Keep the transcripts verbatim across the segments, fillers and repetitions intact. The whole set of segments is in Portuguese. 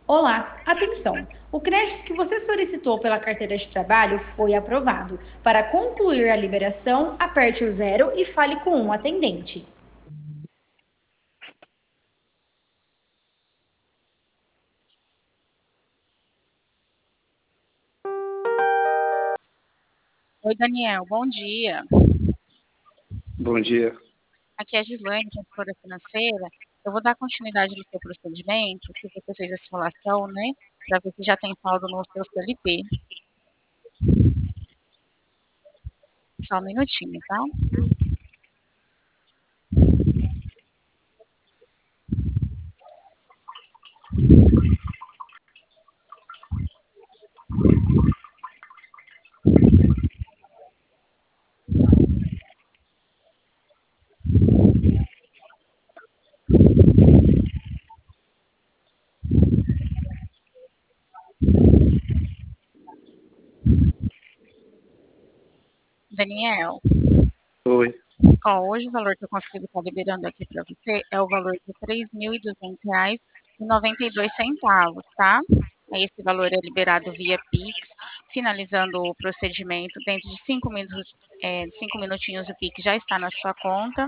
Olá, atenção! O crédito que você solicitou pela carteira de trabalho foi aprovado. Para concluir a liberação, aperte o zero e fale com um atendente. Oi, Daniel, bom dia. Bom dia. Aqui é a Gislaine, consultora financeira. Eu vou dar continuidade no seu procedimento, que você fez a simulação, né, para ver se já tem saldo no seu C L T. Só um minutinho, tá? Daniel, Oi. ó, hoje o valor que eu consigo estar liberando aqui para você é o valor de três mil e duzentos reais e noventa e dois centavos, tá? Esse valor é liberado via Pix, finalizando o procedimento dentro de cinco minutos, é, cinco minutinhos o Pix já está na sua conta.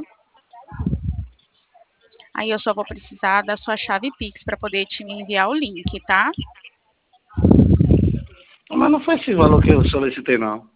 Aí eu só vou precisar da sua chave Pix para poder te enviar o link, tá? Mas não foi esse valor que eu solicitei, não.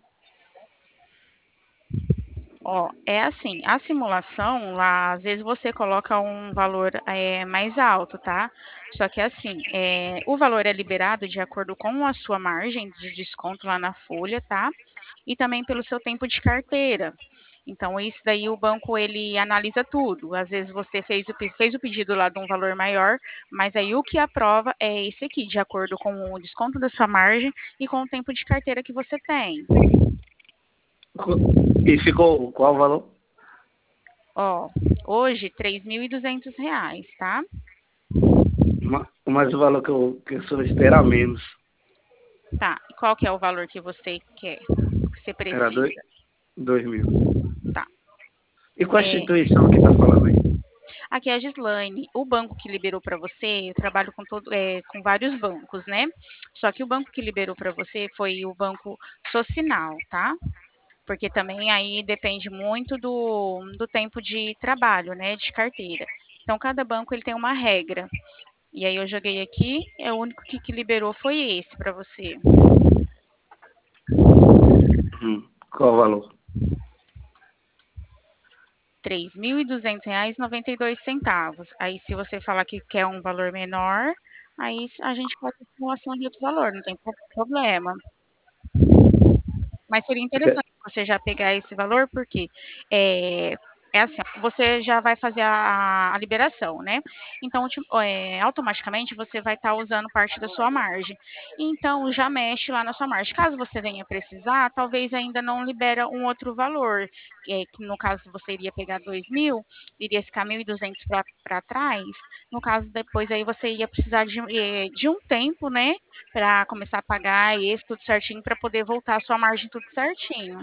Ó, é assim, a simulação lá, às vezes você coloca um valor é, mais alto, tá? Só que assim, é, o valor é liberado de acordo com a sua margem de desconto lá na folha, tá? E também pelo seu tempo de carteira. Então, isso daí o banco ele analisa tudo. Às vezes você fez o, fez o pedido lá de um valor maior, mas aí o que aprova é esse aqui, de acordo com o desconto da sua margem e com o tempo de carteira que você tem. E ficou qual o valor? Ó, hoje três mil e duzentos reais, tá? Mas o valor que eu, que eu solicitei era menos. Tá. E qual que é o valor que você quer, que você Era dois, precisa? dois mil. Tá. E qual a É, instituição que tá falando aí? aqui é a Gislaine. O banco que liberou para você, eu trabalho com todo, é, com vários bancos, né? Só que o banco que liberou para você foi o banco Socinal, tá? Porque também aí depende muito do, do tempo de trabalho, né? De carteira. Então, cada banco ele tem uma regra. E aí eu joguei aqui, é o único que, que liberou foi esse para você. Hum, qual o valor? três mil e duzentos reais e noventa e dois centavos. Aí, se você falar que quer um valor menor, aí a gente faz a simulação de outro valor, não tem problema. Mas seria interessante você já pegar esse valor, porque é, é assim, ó, você já vai fazer a, a liberação, né? Então, é, automaticamente você vai estar usando parte da sua margem. Então, já mexe lá na sua margem. Caso você venha precisar, talvez ainda não libera um outro valor. É, que no caso, você iria pegar dois mil, iria ficar mil e duzentos para trás. No caso, depois aí você ia precisar de, de um tempo, né? Para começar a pagar esse tudo certinho, para poder voltar a sua margem tudo certinho.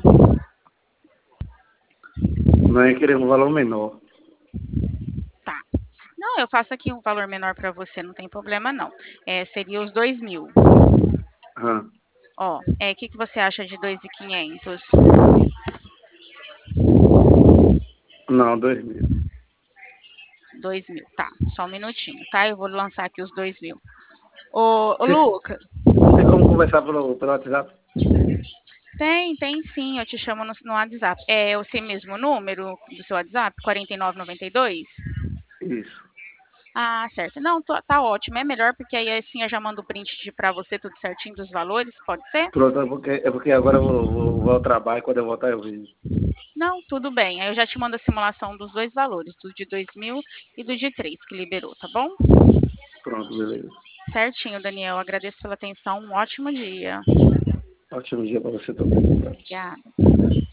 Não é querer um valor menor. Tá. Não, eu faço aqui um valor menor para você, não tem problema não. É, seria os dois mil. Ah, Ó, é, o que, que você acha de dois mil e quinhentos? não, dois mil. dois mil, tá. Só um minutinho, tá? Eu vou lançar aqui os dois mil. Ô, ô Tem, Lucas, tem como conversar pelo, pelo WhatsApp? tem, tem sim, eu te chamo no, no WhatsApp. É o seu mesmo número do seu WhatsApp, quarenta e nove noventa e dois? Isso. Ah, certo. Não, tô- tá ótimo. É melhor porque aí assim eu já mando o print de- pra você tudo certinho dos valores, pode ser? Pronto, é porque, é porque agora eu vou, vou, vou ao trabalho, quando eu voltar eu vejo. Não, tudo bem. Aí eu já te mando a simulação dos dois valores, do de dois mil e do de três que liberou, tá bom? Pronto, beleza. Certinho, Daniel. Agradeço pela atenção. Um ótimo dia. Ótimo dia para você também. Obrigada.